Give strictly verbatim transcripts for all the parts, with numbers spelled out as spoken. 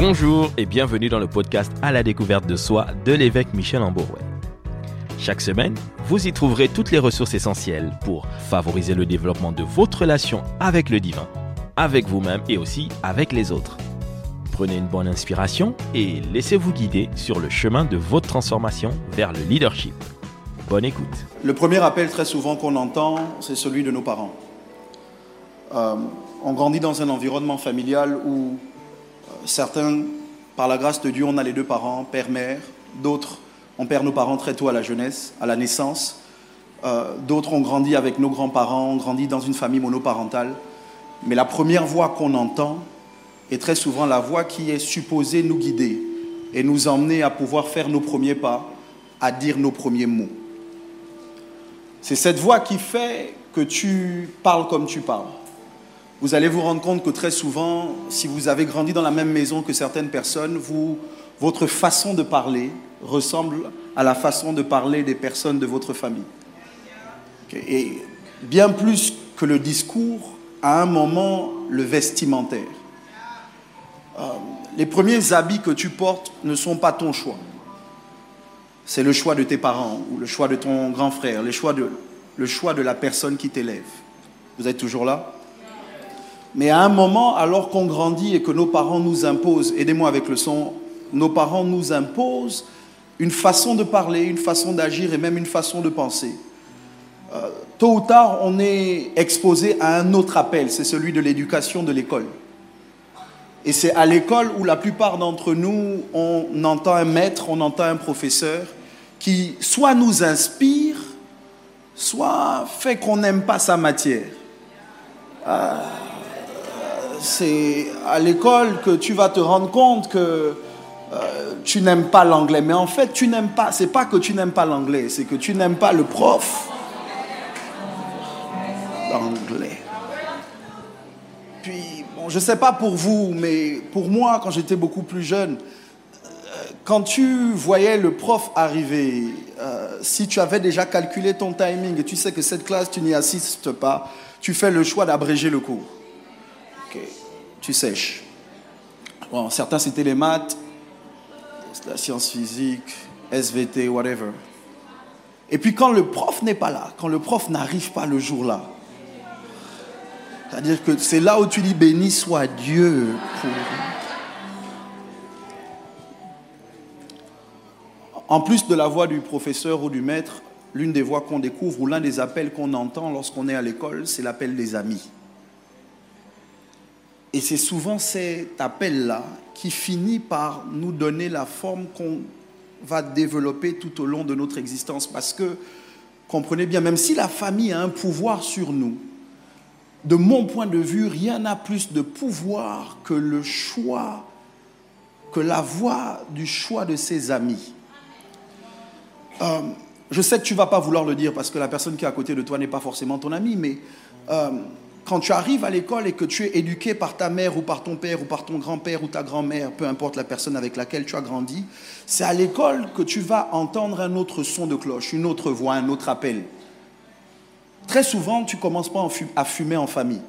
Bonjour et bienvenue dans le podcast À la découverte de soi de l'évêque Michel Amborouet. Chaque semaine, vous y trouverez toutes les ressources essentielles pour favoriser le développement de votre relation avec le divin, avec vous-même et aussi avec les autres. Prenez une bonne inspiration et laissez-vous guider sur le chemin de votre transformation vers le leadership. Bonne écoute. Le premier appel très souvent qu'on entend, c'est celui de nos parents. Euh, on grandit dans un environnement familial où euh, certains, par la grâce de Dieu, on a les deux parents, père, mère. D'autres, on perd nos parents très tôt à la jeunesse, à la naissance. Euh, d'autres, on grandit avec nos grands-parents, on grandit dans une famille monoparentale. Mais la première voix qu'on entend est très souvent la voix qui est supposée nous guider et nous emmener à pouvoir faire nos premiers pas, à dire nos premiers mots. C'est cette voix qui fait que tu parles comme tu parles. Vous allez vous rendre compte que très souvent, si vous avez grandi dans la même maison que certaines personnes, vous, votre façon de parler ressemble à la façon de parler des personnes de votre famille. Et bien plus que le discours, à un moment, le vestimentaire. Euh, les premiers habits que tu portes ne sont pas ton choix. C'est le choix de tes parents, ou le choix de ton grand frère, le choix de, le choix de la personne qui t'élève. Vous êtes toujours là? Mais à un moment, alors qu'on grandit et que nos parents nous imposent, aidez-moi avec le son, nos parents nous imposent une façon de parler, une façon d'agir et même une façon de penser. Euh, tôt ou tard, on est exposé à un autre appel, c'est celui de l'éducation de l'école. Et c'est à l'école où la plupart d'entre nous, on entend un maître, on entend un professeur qui soit nous inspire, soit fait qu'on n'aime pas sa matière. Euh, c'est à l'école que tu vas te rendre compte que euh, tu n'aimes pas l'anglais. Mais en fait, tu n'aimes pas, c'est pas que tu n'aimes pas l'anglais, c'est que tu n'aimes pas le prof d'anglais. Puis, bon, je ne sais pas pour vous, mais pour moi, quand j'étais beaucoup plus jeune, euh, quand tu voyais le prof arriver, euh, si tu avais déjà calculé ton timing et tu sais que cette classe, tu n'y assistes pas, tu fais le choix d'abréger le cours. Okay. Tu sèches. Bon, certains, c'était les maths, la science physique, S V T, whatever. Et puis quand le prof n'est pas là, quand le prof n'arrive pas le jour-là, c'est-à-dire que c'est là où tu dis « Béni soit Dieu » pour... En plus de la voix du professeur ou du maître, l'une des voix qu'on découvre ou l'un des appels qu'on entend lorsqu'on est à l'école, c'est l'appel des amis. Et c'est souvent cet appel-là qui finit par nous donner la forme qu'on va développer tout au long de notre existence. Parce que, comprenez bien, même si la famille a un pouvoir sur nous, de mon point de vue, rien n'a plus de pouvoir que le choix, que la voix du choix de ses amis. Euh, je sais que tu ne vas pas vouloir le dire parce que la personne qui est à côté de toi n'est pas forcément ton ami, mais euh, quand tu arrives à l'école et que tu es éduqué par ta mère ou par ton père ou par ton grand-père ou ta grand-mère, peu importe la personne avec laquelle tu as grandi, c'est à l'école que tu vas entendre un autre son de cloche, une autre voix, un autre appel. Très souvent, tu ne commences pas à fumer en famille.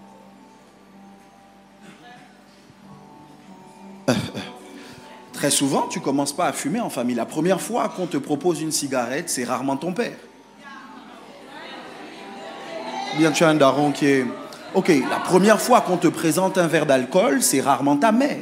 Très souvent, tu ne commences pas à fumer en famille. La première fois qu'on te propose une cigarette, c'est rarement ton père. Bien, tu as un daron qui est... Ok, la première fois qu'on te présente un verre d'alcool, c'est rarement ta mère.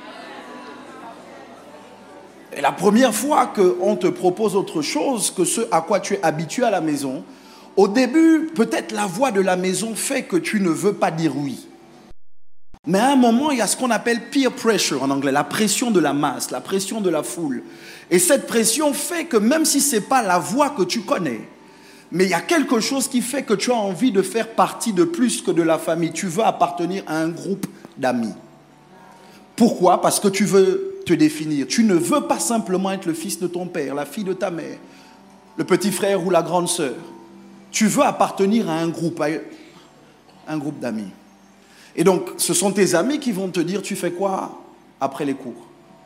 Et la première fois qu'on te propose autre chose que ce à quoi tu es habitué à la maison, au début, peut-être la voix de la maison fait que tu ne veux pas dire oui. Mais à un moment, il y a ce qu'on appelle peer pressure en anglais, la pression de la masse, la pression de la foule. Et cette pression fait que même si ce n'est pas la voix que tu connais, mais il y a quelque chose qui fait que tu as envie de faire partie de plus que de la famille. Tu veux appartenir à un groupe d'amis. Pourquoi? Parce que tu veux te définir. Tu ne veux pas simplement être le fils de ton père, la fille de ta mère, le petit frère ou la grande sœur. Tu veux appartenir à un groupe, à un groupe d'amis. Et donc, ce sont tes amis qui vont te dire, tu fais quoi après les cours?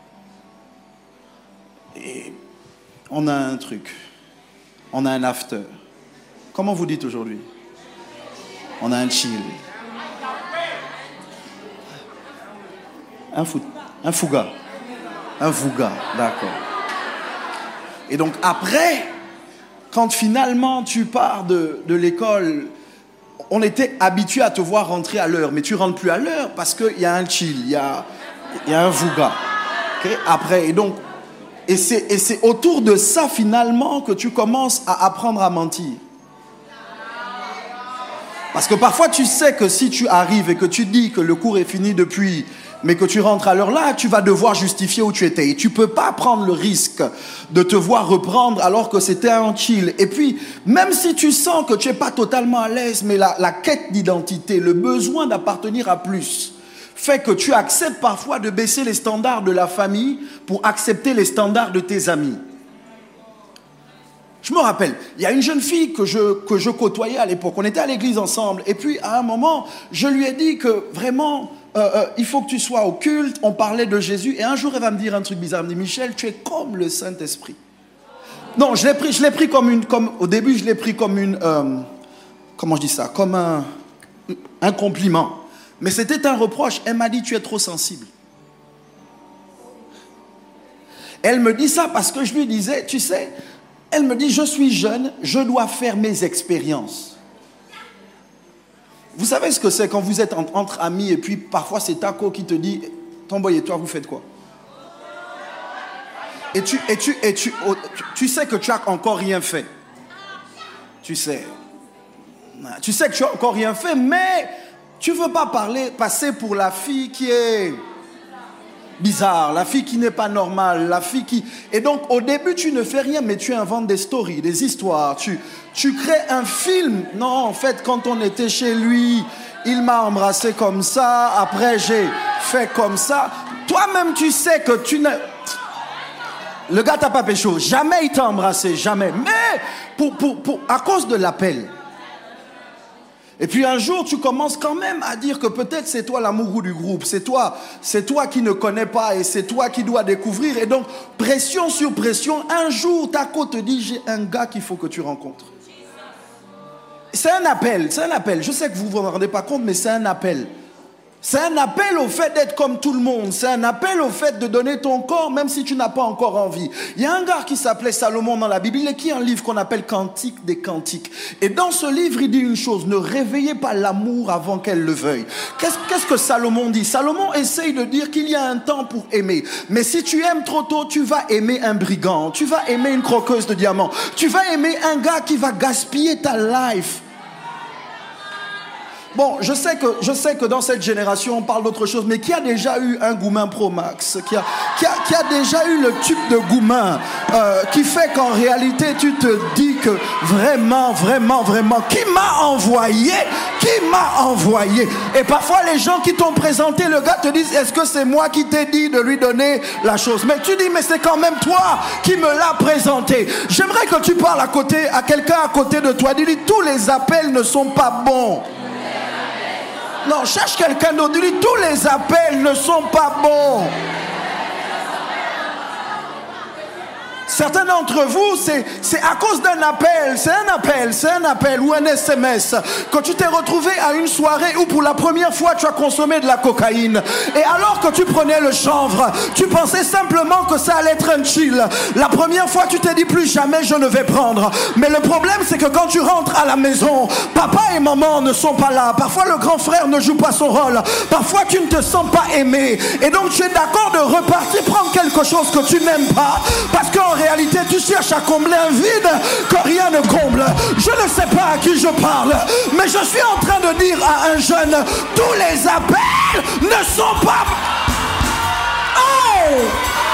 Et on a un truc, on a un after. Comment vous dites aujourd'hui? On a un chill. Un foot. Un fouga. Un fouga, d'accord. Et donc après, quand finalement tu pars de, de l'école, on était habitué à te voir rentrer à l'heure, mais tu rentres plus à l'heure parce qu'il y a un chill, il y a, y a un fouga. Okay? Après, et donc, et c'est, et c'est autour de ça finalement que tu commences à apprendre à mentir. Parce que parfois tu sais que si tu arrives et que tu dis que le cours est fini depuis, mais que tu rentres à l'heure là, tu vas devoir justifier où tu étais. Et tu ne peux pas prendre le risque de te voir reprendre alors que c'était un chill. Et puis, même si tu sens que tu n'es pas totalement à l'aise, mais la, la quête d'identité, le besoin d'appartenir à plus, fait que tu acceptes parfois de baisser les standards de la famille pour accepter les standards de tes amis. Je me rappelle, il y a une jeune fille que je, que je côtoyais à l'époque. On était à l'église ensemble. Et puis, à un moment, je lui ai dit que vraiment, euh, euh, il faut que tu sois au culte. On parlait de Jésus. Et un jour, elle va me dire un truc bizarre. Elle me dit, Michel, tu es comme le Saint-Esprit. Non, je l'ai pris, je l'ai pris comme une... Comme, au début, je l'ai pris comme une... Euh, comment je dis ça? Comme un, un compliment. Mais c'était un reproche. Elle m'a dit, tu es trop sensible. Elle me dit ça parce que je lui disais, tu sais... Elle me dit, je suis jeune, je dois faire mes expériences. Vous savez ce que c'est quand vous êtes entre amis et puis parfois c'est Taco qui te dit, Tomboy et toi, vous faites quoi? Et tu, et tu, et tu, tu sais que tu n'as encore rien fait. Tu sais. Tu sais que tu n'as encore rien fait, mais tu ne veux pas parler, passer pour la fille qui est... bizarre, la fille qui n'est pas normale, la fille qui... Et donc, au début, tu ne fais rien, mais tu inventes des stories, des histoires. Tu, tu crées un film. Non, en fait, quand on était chez lui, il m'a embrassé comme ça. Après, j'ai fait comme ça. Toi-même, tu sais que tu n'as... Le gars t'a pas pécho. Jamais il t'a embrassé, jamais. Mais, pour, pour, pour, à cause de l'appel... Et puis un jour, tu commences quand même à dire que peut-être c'est toi l'amoureux du groupe, c'est toi, c'est toi qui ne connais pas et c'est toi qui dois découvrir. Et donc, pression sur pression, un jour, Taco te dit, j'ai un gars qu'il faut que tu rencontres. C'est un appel, c'est un appel. Je sais que vous ne vous rendez pas compte, mais c'est un appel. C'est un appel au fait d'être comme tout le monde. C'est un appel au fait de donner ton corps, même si tu n'as pas encore envie. Il y a un gars qui s'appelait Salomon dans la Bible. Il écrit un livre qu'on appelle Cantique des Cantiques. Et dans ce livre, il dit une chose. Ne réveillez pas l'amour avant qu'elle le veuille. Qu'est-ce, qu'est-ce que Salomon dit? Salomon essaye de dire qu'il y a un temps pour aimer. Mais si tu aimes trop tôt, tu vas aimer un brigand. Tu vas aimer une croqueuse de diamants. Tu vas aimer un gars qui va gaspiller ta life. Bon, je sais que, je sais que dans cette génération, on parle d'autre chose, mais qui a déjà eu un Goumin Pro Max, qui a, qui a, qui a déjà eu le tube de Goumin, euh, qui fait qu'en réalité, tu te dis que vraiment, vraiment, vraiment, qui m'a envoyé, qui m'a envoyé. Et parfois, les gens qui t'ont présenté le gars te disent, est-ce que c'est moi qui t'ai dit de lui donner la chose? Mais tu dis, mais c'est quand même toi qui me l'as présenté. J'aimerais que tu parles à côté, à quelqu'un à côté de toi. Dis-lui, tous les appels ne sont pas bons. Non, cherche quelqu'un d'autre. Dis-lui, tous les appels ne sont pas bons. Certains d'entre vous, c'est, c'est à cause d'un appel, c'est un appel, c'est un appel ou un S M S que tu t'es retrouvé à une soirée où pour la première fois tu as consommé de la cocaïne. Et alors que tu prenais le chanvre, tu pensais simplement que ça allait être un chill. La première fois tu t'es dit plus jamais je ne vais prendre. Mais le problème c'est que quand tu rentres à la maison, papa et maman ne sont pas là. Parfois le grand frère ne joue pas son rôle. Parfois tu ne te sens pas aimé. Et donc tu es d'accord de repartir prendre quelque chose que tu n'aimes pas. Parce qu'en En réalité, tu cherches à combler un vide que rien ne comble. Je ne sais pas à qui je parle, mais je suis en train de dire à un jeune, tous les appels ne sont pas... Oh!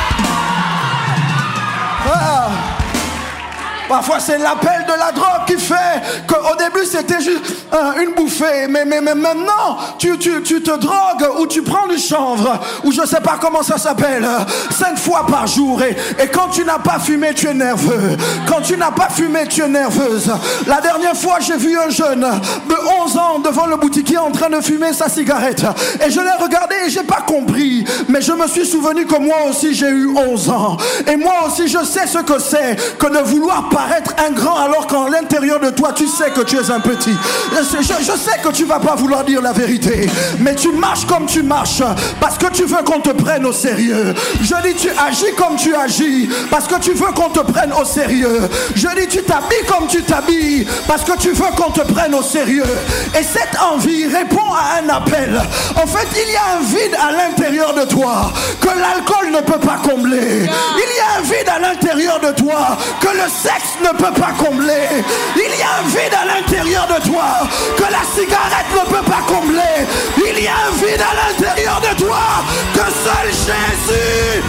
Ah! Parfois c'est l'appel de la drogue qui fait qu'au début c'était juste euh, une bouffée. Mais, mais, mais maintenant tu, tu, tu te drogues ou tu prends du chanvre ou je sais pas comment ça s'appelle cinq fois par jour. Et, et quand tu n'as pas fumé tu es nerveux. Quand tu n'as pas fumé tu es nerveuse. La dernière fois j'ai vu un jeune de onze ans devant le boutiquier en train de fumer sa cigarette. Et je l'ai regardé et j'ai pas compris. Mais je me suis souvenu que moi aussi j'ai eu onze ans. Et moi aussi je sais ce que c'est que de vouloir paraître un grand alors qu'en l'intérieur de toi tu sais que tu es un petit. je, je sais que tu vas pas vouloir dire la vérité, mais tu marches comme tu marches parce que tu veux qu'on te prenne au sérieux. Je dis tu agis comme tu agis parce que tu veux qu'on te prenne au sérieux. Je dis tu t'habilles comme tu t'habilles parce que tu veux qu'on te prenne au sérieux. Et cette envie répond à un appel. En fait, il y a un vide à l'intérieur de toi que l'alcool ne peut pas combler. Il y a un vide à l'intérieur de toi que le sexe ne peut pas combler. Il y a un vide à l'intérieur de toi que la cigarette ne peut pas combler. Il y a un vide à l'intérieur de toi que seul Jésus.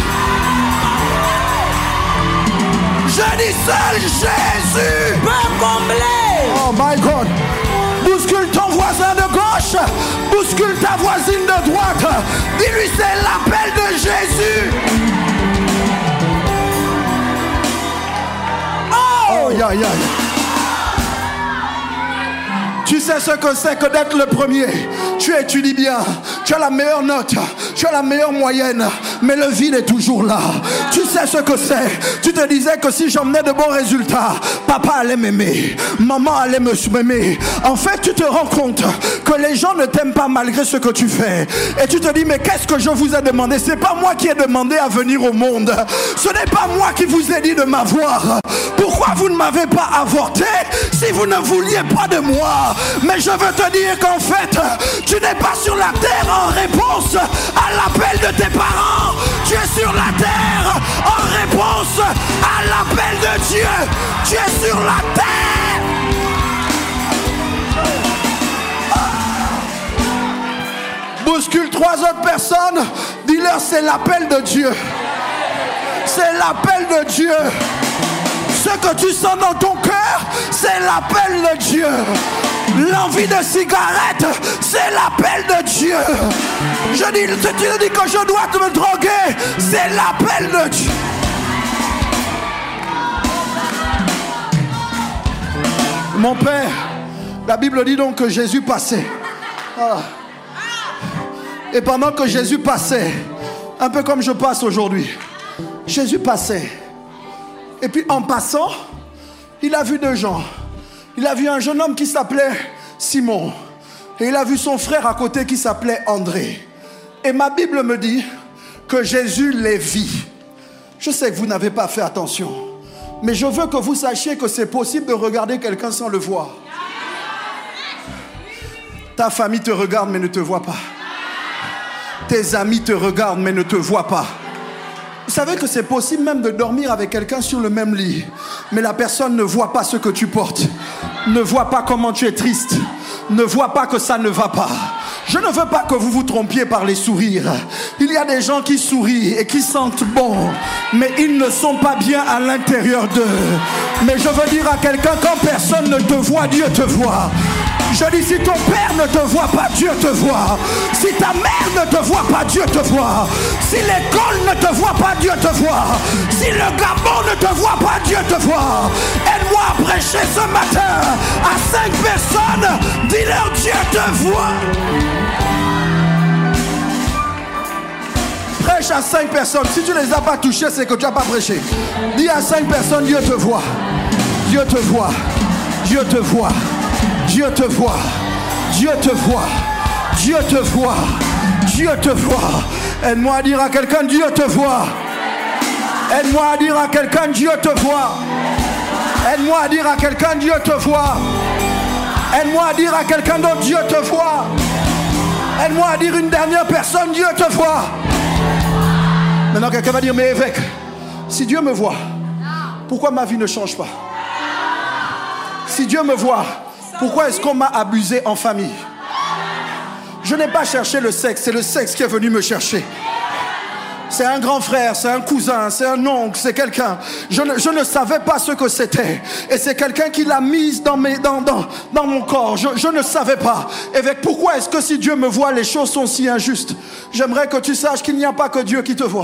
Je dis seul Jésus peut combler. Oh my God. Bouscule ton voisin de gauche, bouscule ta voisine de droite. Dis-lui c'est l'appel de Jésus. Oh, aïe, aïe, aïe. Tu sais ce que c'est que d'être le premier. Tu étudies bien, tu as la meilleure note, tu as la meilleure moyenne, mais le vide est toujours là. Tu sais ce que c'est. Tu te disais que si j'emmenais de bons résultats, papa allait m'aimer, maman allait m'aimer. En fait, tu te rends compte que les gens ne t'aiment pas malgré ce que tu fais. Et tu te dis, mais qu'est-ce que je vous ai demandé? C'est pas moi qui ai demandé à venir au monde. Ce n'est pas moi qui vous ai dit de m'avoir. Pourquoi vous ne m'avez pas avorté si vous ne vouliez pas de moi? Mais je veux te dire qu'en fait, tu n'es pas sur la terre en réponse à l'appel de tes parents. Tu es sur la terre en réponse à l'appel de Dieu. Tu es sur la terre. Bouscule trois autres personnes. Dis-leur c'est l'appel de Dieu. C'est l'appel de Dieu. Ce que tu sens dans ton cœur, c'est l'appel de Dieu. L'envie de cigarette, c'est l'appel de Dieu. Je dis, tu te dis que je dois me droguer, c'est l'appel de Dieu. Mon père, la Bible dit donc que Jésus passait. Ah. Et pendant que Jésus passait, un peu comme je passe aujourd'hui, Jésus passait. Et puis en passant, il a vu deux gens. Il a vu un jeune homme qui s'appelait Simon. Et il a vu son frère à côté qui s'appelait André. Et ma Bible me dit que Jésus les vit. Je sais que vous n'avez pas fait attention. Mais je veux que vous sachiez que c'est possible de regarder quelqu'un sans le voir. Ta famille te regarde mais ne te voit pas. Tes amis te regardent mais ne te voient pas. Vous savez que c'est possible même de dormir avec quelqu'un sur le même lit, mais la personne ne voit pas ce que tu portes, ne voit pas comment tu es triste, ne voit pas que ça ne va pas. Je ne veux pas que vous vous trompiez par les sourires. Il y a des gens qui sourient et qui sentent bon, mais ils ne sont pas bien à l'intérieur d'eux. Mais je veux dire à quelqu'un, quand personne ne te voit, Dieu te voit. Je dis, si ton père ne te voit pas, Dieu te voit. Si ta mère ne te voit pas, Dieu te voit. Si l'école ne te voit pas, Dieu te voit. Si le Gabon ne te voit pas, Dieu te voit. Aide-moi à prêcher ce matin à cinq personnes. Dis-leur, Dieu te voit. Prêche à cinq personnes. Si tu ne les as pas touchées, c'est que tu n'as pas prêché. Dis à cinq personnes, Dieu te voit. Dieu te voit. Dieu te voit. Dieu te voit, Dieu te voit, Dieu te voit, Dieu te voit. Aide-moi à dire à quelqu'un, Dieu te voit. Aide-moi à dire à quelqu'un, Dieu te voit. Aide-moi à dire à quelqu'un, Dieu te voit. Aide-moi à dire à quelqu'un d'autre, Dieu te voit. Aide-moi à dire une dernière personne, Dieu te voit. Maintenant quelqu'un va dire, mais évêque, si Dieu me voit, pourquoi ma vie ne change pas? Si Dieu me voit, pourquoi est-ce qu'on m'a abusé en famille? Je n'ai pas cherché le sexe, c'est le sexe qui est venu me chercher. C'est un grand frère, c'est un cousin, c'est un oncle, c'est quelqu'un. Je ne, je ne savais pas ce que c'était. Et c'est quelqu'un qui l'a mise dans, mes, dans, dans, dans mon corps. Je, je ne savais pas. Évêque, pourquoi est-ce que si Dieu me voit, les choses sont si injustes? J'aimerais que tu saches qu'il n'y a pas que Dieu qui te voit.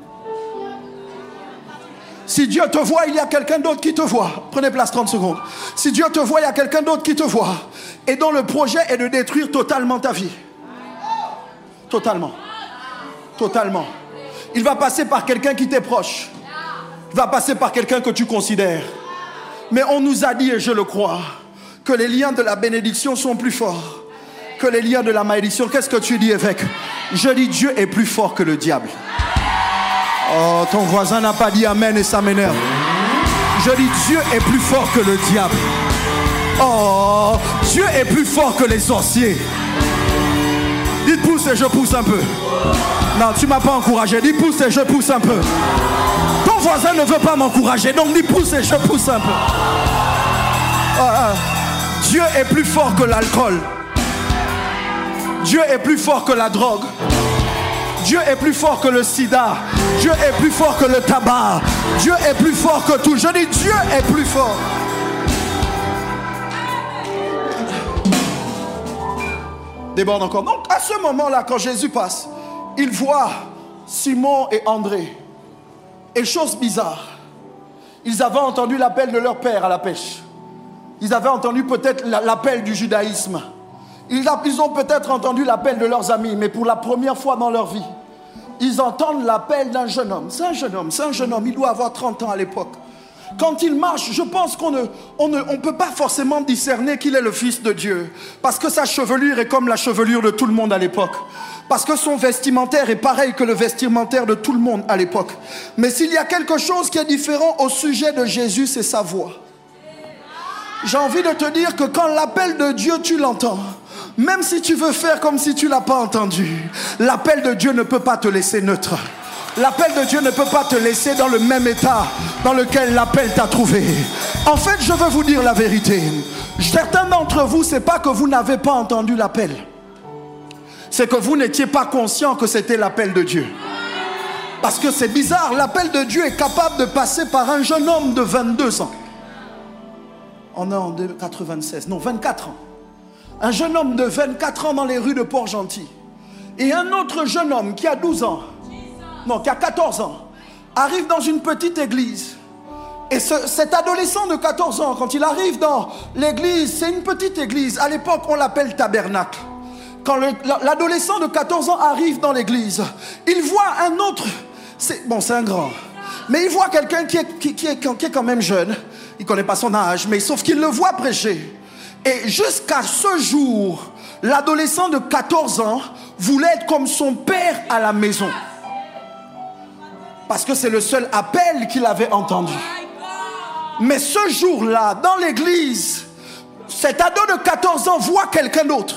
Si Dieu te voit, il y a quelqu'un d'autre qui te voit. Prenez place trente secondes. Si Dieu te voit, il y a quelqu'un d'autre qui te voit. Et dont le projet est de détruire totalement ta vie. Totalement. Totalement. Il va passer par quelqu'un qui t'est proche. Il va passer par quelqu'un que tu considères. Mais on nous a dit, et je le crois, que les liens de la bénédiction sont plus forts que les liens de la malédiction. Qu'est-ce que tu dis, évêque? Je dis Dieu est plus fort que le diable. Oh, ton voisin n'a pas dit amen et ça m'énerve. Je dis Dieu est plus fort que le diable. Oh, Dieu est plus fort que les sorciers. Dites pousse et je pousse un peu. Non, tu ne m'as pas encouragé. Dis pousse et je pousse un peu. Ton voisin ne veut pas m'encourager, donc dis pousse et je pousse un peu. Oh, oh. Dieu est plus fort que l'alcool. Dieu est plus fort que la drogue. Dieu est plus fort que le sida. Dieu est plus fort que le tabac. Dieu est plus fort que tout. Je dis Dieu est plus fort. Déborde encore. Donc à ce moment-là, quand Jésus passe, il voit Simon et André. Et chose bizarre, ils avaient entendu l'appel de leur père à la pêche. Ils avaient entendu peut-être l'appel du judaïsme. Ils ont peut-être entendu l'appel de leurs amis, mais pour la première fois dans leur vie, ils entendent l'appel d'un jeune homme. C'est un jeune homme, c'est un jeune homme, il doit avoir trente ans à l'époque. Quand il marche, je pense qu'on ne, on ne on peut pas forcément discerner qu'il est le Fils de Dieu. Parce que sa chevelure est comme la chevelure de tout le monde à l'époque. Parce que son vestimentaire est pareil que le vestimentaire de tout le monde à l'époque. Mais s'il y a quelque chose qui est différent au sujet de Jésus, c'est sa voix. J'ai envie de te dire que quand l'appel de Dieu, tu l'entends, même si tu veux faire comme si tu ne l'as pas entendu, l'appel de Dieu ne peut pas te laisser neutre. L'appel de Dieu ne peut pas te laisser dans le même état dans lequel l'appel t'a trouvé. En fait, je veux vous dire la vérité. Certains d'entre vous, ce n'est pas que vous n'avez pas entendu l'appel. C'est que vous n'étiez pas conscient que c'était l'appel de Dieu. Parce que c'est bizarre, l'appel de Dieu est capable de passer par un jeune homme de vingt-deux ans. On est en quatre-vingt-seize, non, vingt-quatre ans. Un jeune homme de vingt-quatre ans dans les rues de Port-Gentil. Et un autre jeune homme qui a douze ans, non, qui a quatorze ans, arrive dans une petite église. Et ce, cet adolescent de quatorze ans, quand il arrive dans l'église, c'est une petite église. À l'époque, on l'appelle tabernacle. Quand le, l'adolescent de quatorze ans arrive dans l'église, il voit un autre, c'est, bon, c'est un grand, mais il voit quelqu'un qui est, qui, qui, est, qui est quand même jeune. Il ne connaît pas son âge, mais sauf qu'il le voit prêcher. Et jusqu'à ce jour, l'adolescent de quatorze ans voulait être comme son père à la maison. Parce que c'est le seul appel qu'il avait entendu. Mais ce jour-là, dans l'église, cet ado de quatorze ans voit quelqu'un d'autre.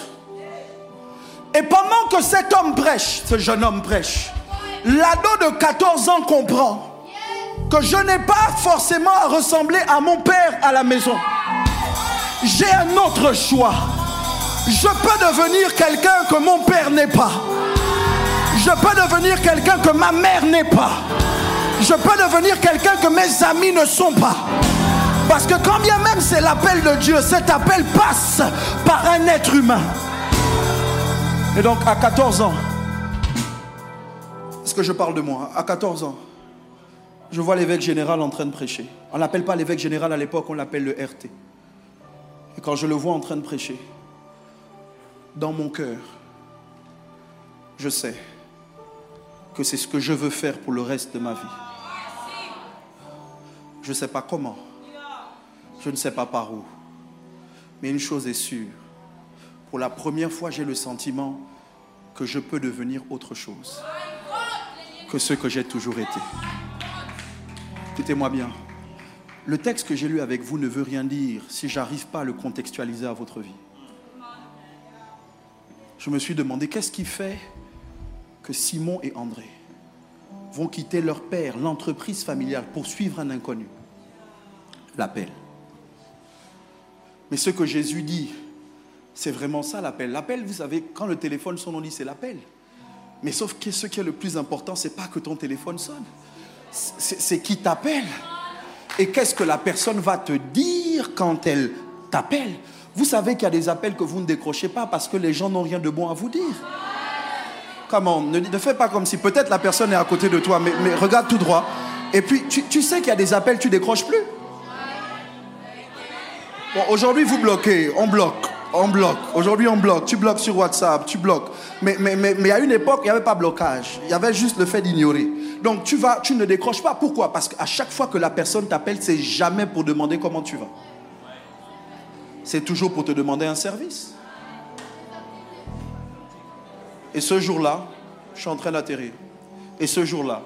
Et pendant que cet homme prêche, ce jeune homme prêche, l'ado de quatorze ans comprend que je n'ai pas forcément à ressembler à mon père à la maison. J'ai un autre choix. Je peux devenir quelqu'un que mon père n'est pas. Je peux devenir quelqu'un que ma mère n'est pas. Je peux devenir quelqu'un que mes amis ne sont pas. Parce que quand bien même c'est l'appel de Dieu, cet appel passe par un être humain. Et donc à quatorze ans, est-ce que je parle de moi? À quatorze ans, je vois l'évêque général en train de prêcher. On ne l'appelle pas l'évêque général à l'époque, on l'appelle le R T. Et quand je le vois en train de prêcher, dans mon cœur, je sais que c'est ce que je veux faire pour le reste de ma vie. Je ne sais pas comment, je ne sais pas par où, mais une chose est sûre, pour la première fois, j'ai le sentiment que je peux devenir autre chose que ce que j'ai toujours été. Écoutez-moi bien. Le texte que j'ai lu avec vous ne veut rien dire si je n'arrive pas à le contextualiser à votre vie. Je me suis demandé, qu'est-ce qui fait que Simon et André vont quitter leur père, l'entreprise familiale, pour suivre un inconnu? L'appel. Mais ce que Jésus dit, c'est vraiment ça l'appel. L'appel, vous savez, quand le téléphone sonne, on dit c'est l'appel. Mais sauf que ce qui est le plus important, c'est pas que ton téléphone sonne. C'est, c'est qui t'appelle. Et qu'est-ce que la personne va te dire quand elle t'appelle? Vous savez qu'il y a des appels que vous ne décrochez pas parce que les gens n'ont rien de bon à vous dire. Comment? Ne, ne fais pas comme si peut-être la personne est à côté de toi, mais, mais regarde tout droit. Et puis, tu, tu sais qu'il y a des appels, tu ne décroches plus. Bon, aujourd'hui, vous bloquez, on bloque. On bloque. Aujourd'hui, on bloque. Tu bloques sur WhatsApp, tu bloques. Mais, mais, mais, mais à une époque, il n'y avait pas blocage. Il y avait juste le fait d'ignorer. Donc, tu, vas, tu ne décroches pas. Pourquoi? Parce qu'à chaque fois que la personne t'appelle, c'est jamais pour demander comment tu vas. c'est toujours pour te demander un service. Et ce jour-là, je suis en train d'atterrir. Et ce jour-là,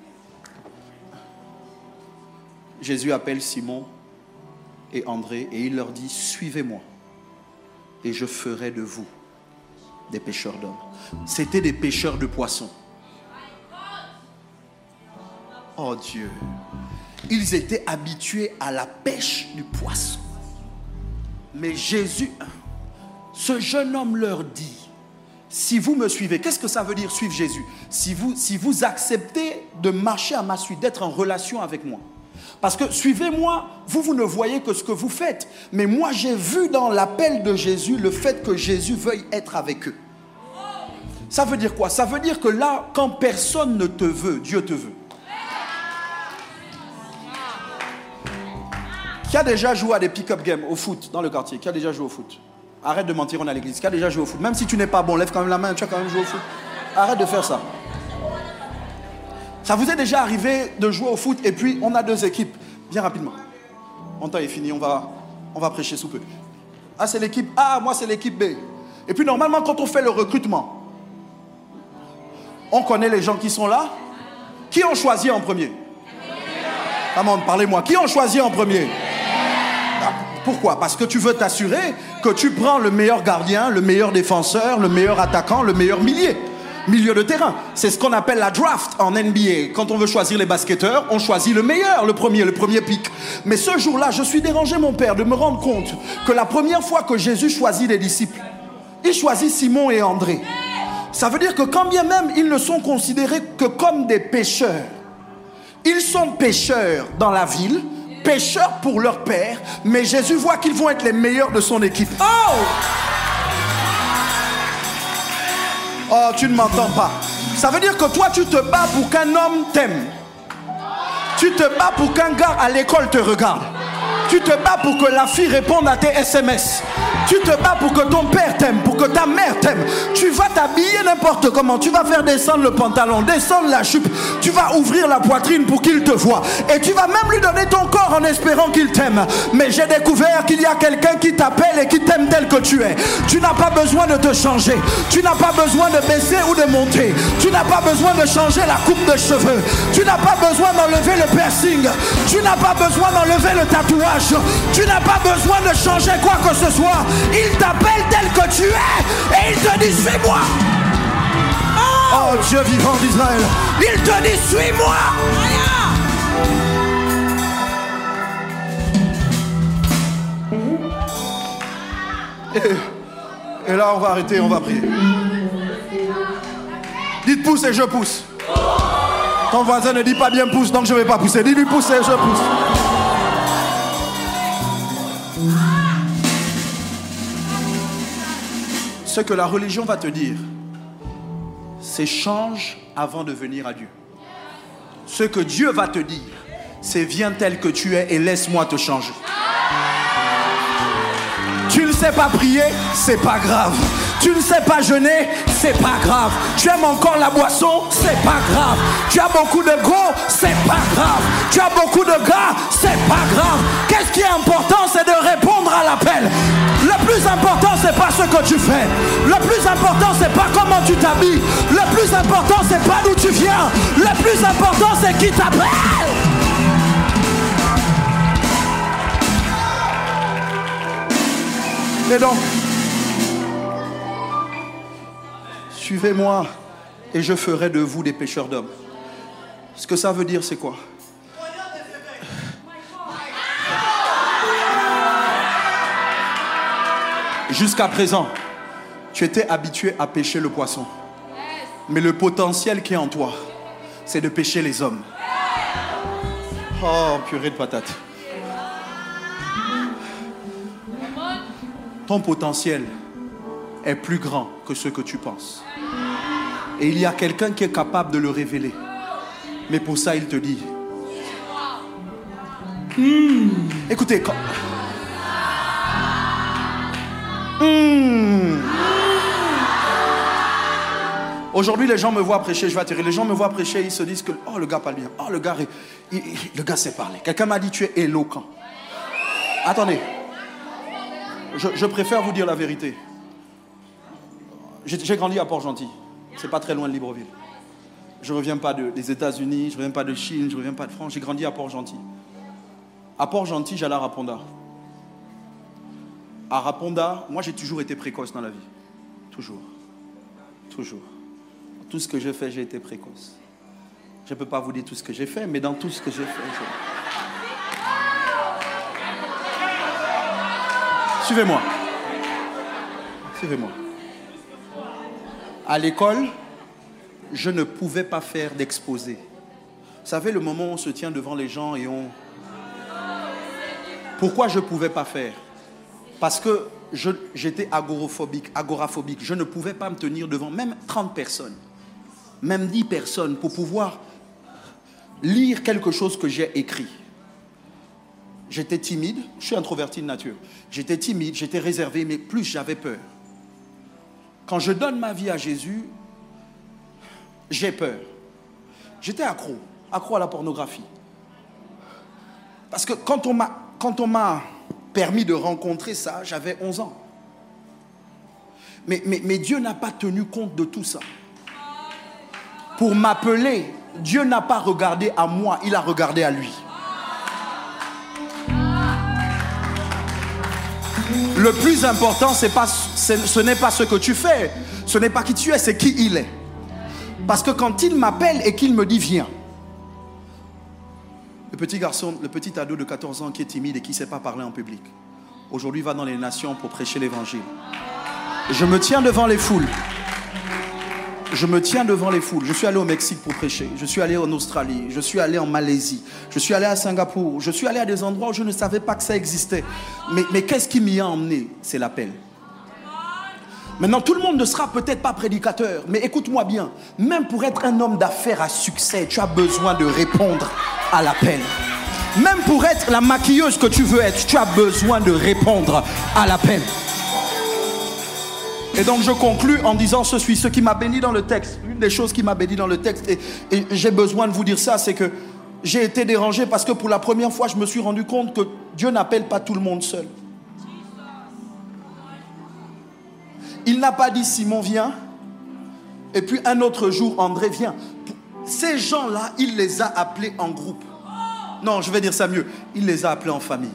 Jésus appelle Simon et André et il leur dit, suivez-moi et je ferai de vous des pêcheurs d'hommes. C'était des pêcheurs de poissons. Oh Dieu. Ils étaient habitués à la pêche du poisson. Mais Jésus, ce jeune homme leur dit, si vous me suivez, qu'est-ce que ça veut dire suivre Jésus? Si vous, si vous acceptez de marcher à ma suite, d'être en relation avec moi. Parce que suivez-moi, vous, vous ne voyez que ce que vous faites. Mais moi, j'ai vu dans l'appel de Jésus le fait que Jésus veuille être avec eux. Ça veut dire quoi? Ça veut dire que là, quand personne ne te veut, Dieu te veut. Qui a déjà joué à des pick-up games au foot dans le quartier? Qui a déjà joué au foot? Arrête de mentir, on est à l'église. Qui a déjà joué au foot? Même si tu n'es pas bon, lève quand même la main, tu as quand même joué au foot. Arrête de faire ça. Ça vous est déjà arrivé de jouer au foot et puis on a deux équipes? Bien rapidement. Mon temps est fini, on va, on va prêcher sous peu. Ah, c'est l'équipe A, moi c'est l'équipe B. Et puis normalement, quand on fait le recrutement, on connaît les gens qui sont là. Qui ont choisi en premier? Comment, parlez-moi. Qui ont choisi en premier? Pourquoi? Parce que tu veux t'assurer que tu prends le meilleur gardien, le meilleur défenseur, le meilleur attaquant, le meilleur milieu, milieu de terrain. C'est ce qu'on appelle la draft en N B A. Quand on veut choisir les basketteurs, on choisit le meilleur, le premier, le premier pick. Mais ce jour-là, je suis dérangé, mon père, de me rendre compte que la première fois que Jésus choisit les disciples, il choisit Simon et André. Ça veut dire que quand bien même ils ne sont considérés que comme des pécheurs, ils sont pécheurs dans la ville, pécheurs pour leur père, mais Jésus voit qu'ils vont être les meilleurs de son équipe. Oh! Oh, tu ne m'entends pas. Ça veut dire que toi, tu te bats pour qu'un homme t'aime. Tu te bats pour qu'un gars à l'école te regarde. Tu te bats pour que la fille réponde à tes S M S. Tu te bats pour que ton père t'aime, pour que ta mère t'aime. Tu vas t'habiller n'importe comment. Tu vas faire descendre le pantalon, descendre la jupe. Tu vas ouvrir la poitrine pour qu'il te voie. Et tu vas même lui donner ton corps en espérant qu'il t'aime. Mais j'ai découvert qu'il y a quelqu'un qui t'appelle et qui t'aime tel que tu es. Tu n'as pas besoin de te changer. Tu n'as pas besoin de baisser ou de monter. Tu n'as pas besoin de changer la coupe de cheveux. Tu n'as pas besoin d'enlever le piercing. Tu n'as pas besoin d'enlever le tatouage. Tu n'as pas besoin de changer quoi que ce soit. Il t'appelle tel que tu es et il te dit suis-moi. Oh, oh Dieu vivant d'Israël. Il te dit suis-moi. Et, et là on va arrêter, on va prier. Dites pousse et je pousse. Ton voisin ne dit pas bien pousse, donc je ne vais pas pousser. Dis-lui pousse et je pousse. Ce que la religion va te dire, c'est change avant de venir à Dieu. Ce que Dieu va te dire, c'est viens tel que tu es et laisse-moi te changer. Tu ne sais pas prier, c'est pas grave. Tu ne sais pas jeûner, c'est pas grave. Tu aimes encore la boisson, c'est pas grave. Tu as beaucoup de gros, c'est pas grave. Tu as beaucoup de gars, c'est pas grave. Qu'est-ce qui est important, c'est de répondre à l'appel. Le plus important, c'est pas ce que tu fais. Le plus important, c'est pas comment tu t'habilles. Le plus important, c'est pas d'où tu viens. Le plus important, c'est qui t'appelle. Et donc, suivez-moi et je ferai de vous des pêcheurs d'hommes. Ce que ça veut dire, c'est quoi? Jusqu'à présent, tu étais habitué à pêcher le poisson. Mais le potentiel qui est en toi, c'est de pêcher les hommes. Oh, purée de patates. Ton potentiel est plus grand que ce que tu penses. Et il y a quelqu'un qui est capable de le révéler. Mais pour ça, il te dit... Hmm. Écoutez, quand... Hmm. Aujourd'hui, les gens me voient prêcher, je vais atterrir. Les gens me voient prêcher, ils se disent que oh, le gars parle bien. Oh, le gars, il, il, le gars sait parler. Quelqu'un m'a dit tu es éloquent. Attendez. Je, je préfère vous dire la vérité. J'ai, j'ai grandi à Port-Gentil. C'est pas très loin de Libreville. Je ne reviens pas de, des États-Unis, je ne reviens pas de Chine, je ne reviens pas de France. J'ai grandi à Port-Gentil. À Port-Gentil, j'allais à Raponda. À Raponda, moi j'ai toujours été précoce dans la vie. Toujours. Toujours. Tout ce que j'ai fait, j'ai été précoce. Je ne peux pas vous dire tout ce que j'ai fait, mais dans tout ce que j'ai fait, j'ai... Suivez-moi. Suivez-moi. À l'école, je ne pouvais pas faire d'exposé. Vous savez, le moment où on se tient devant les gens et on... Pourquoi je ne pouvais pas faire? Parce que je, j'étais agoraphobique, agoraphobique. Je ne pouvais pas me tenir devant même trente personnes, même dix personnes pour pouvoir lire quelque chose que j'ai écrit. J'étais timide, je suis introverti de nature. J'étais timide, j'étais réservé, mais plus j'avais peur. Quand je donne ma vie à Jésus, j'ai peur. J'étais accro, accro à la pornographie. Parce que quand on m'a, quand on m'a permis de rencontrer ça, j'avais onze ans. Mais, mais, mais Dieu n'a pas tenu compte de tout ça. Pour m'appeler, Dieu n'a pas regardé à moi, il a regardé à lui. Le plus important, c'est pas, c'est, ce n'est pas ce que tu fais, ce n'est pas qui tu es, c'est qui il est. Parce que quand il m'appelle et qu'il me dit viens, le petit garçon, le petit ado de quatorze ans qui est timide et qui ne sait pas parler en public, aujourd'hui va dans les nations pour prêcher l'évangile. Je me tiens devant les foules. Je me tiens devant les foules. Je suis allé au Mexique pour prêcher. Je suis allé en Australie. Je suis allé en Malaisie. Je suis allé à Singapour. Je suis allé à des endroits où je ne savais pas que ça existait. Mais, mais qu'est-ce qui m'y a emmené? C'est l'appel. Maintenant, tout le monde ne sera peut-être pas prédicateur. Mais écoute-moi bien. Même pour être un homme d'affaires à succès, tu as besoin de répondre à l'appel. Même pour être la maquilleuse que tu veux être, tu as besoin de répondre à l'appel. Et donc je conclus en disant ceci, ce qui m'a béni dans le texte, une des choses qui m'a béni dans le texte, et, et j'ai besoin de vous dire ça, c'est que j'ai été dérangé parce que pour la première fois, je me suis rendu compte que Dieu n'appelle pas tout le monde seul. Il n'a pas dit Simon viens, et puis un autre jour André vient. Ces gens-là, il les a appelés en groupe. Non, je vais dire ça mieux, il les a appelés en famille.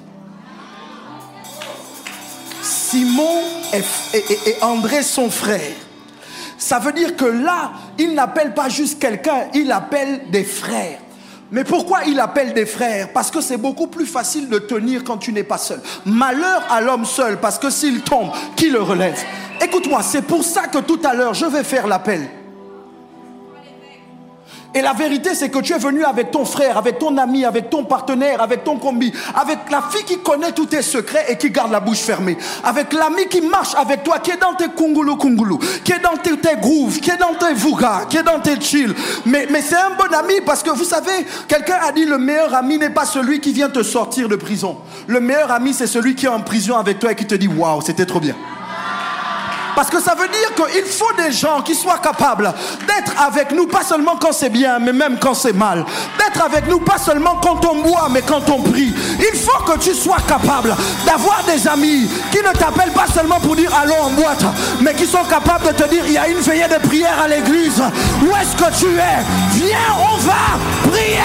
Simon et, et, et André son frère. Ça veut dire que là, il n'appelle pas juste quelqu'un, il appelle des frères. Mais pourquoi il appelle des frères? Parce que c'est beaucoup plus facile de tenir quand tu n'es pas seul. Malheur à l'homme seul, parce que s'il tombe, qui le relève? Écoute-moi, c'est pour ça que tout à l'heure, je vais faire l'appel. Et la vérité, c'est que tu es venu avec ton frère, avec ton ami, avec ton partenaire, avec ton combi, avec la fille qui connaît tous tes secrets et qui garde la bouche fermée, avec l'ami qui marche avec toi, qui est dans tes kungulu kungulu, qui est dans tes, tes grooves, qui est dans tes vugas, qui est dans tes chill. Mais, mais c'est un bon ami parce que vous savez, quelqu'un a dit le meilleur ami n'est pas celui qui vient te sortir de prison. Le meilleur ami, c'est celui qui est en prison avec toi et qui te dit waouh, c'était trop bien. Parce que ça veut dire qu'il faut des gens qui soient capables d'être avec nous, pas seulement quand c'est bien, mais même quand c'est mal. D'être avec nous, pas seulement quand on boit, mais quand on prie. Il faut que tu sois capable d'avoir des amis qui ne t'appellent pas seulement pour dire allons en boîte, mais qui sont capables de te dire il y a une veillée de prière à l'église. Où est-ce que tu es? Viens, on va prier.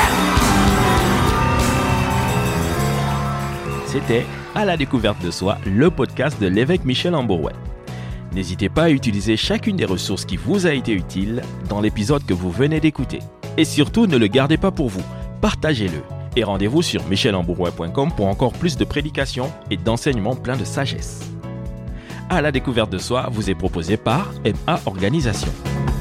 C'était À la découverte de soi, le podcast de l'évêque Michel Amborouet. N'hésitez pas à utiliser chacune des ressources qui vous a été utile dans l'épisode que vous venez d'écouter. Et surtout, ne le gardez pas pour vous, partagez-le. Et rendez-vous sur michel amborouet point com pour encore plus de prédications et d'enseignements pleins de sagesse. À la découverte de soi vous est proposé par M A Organisation.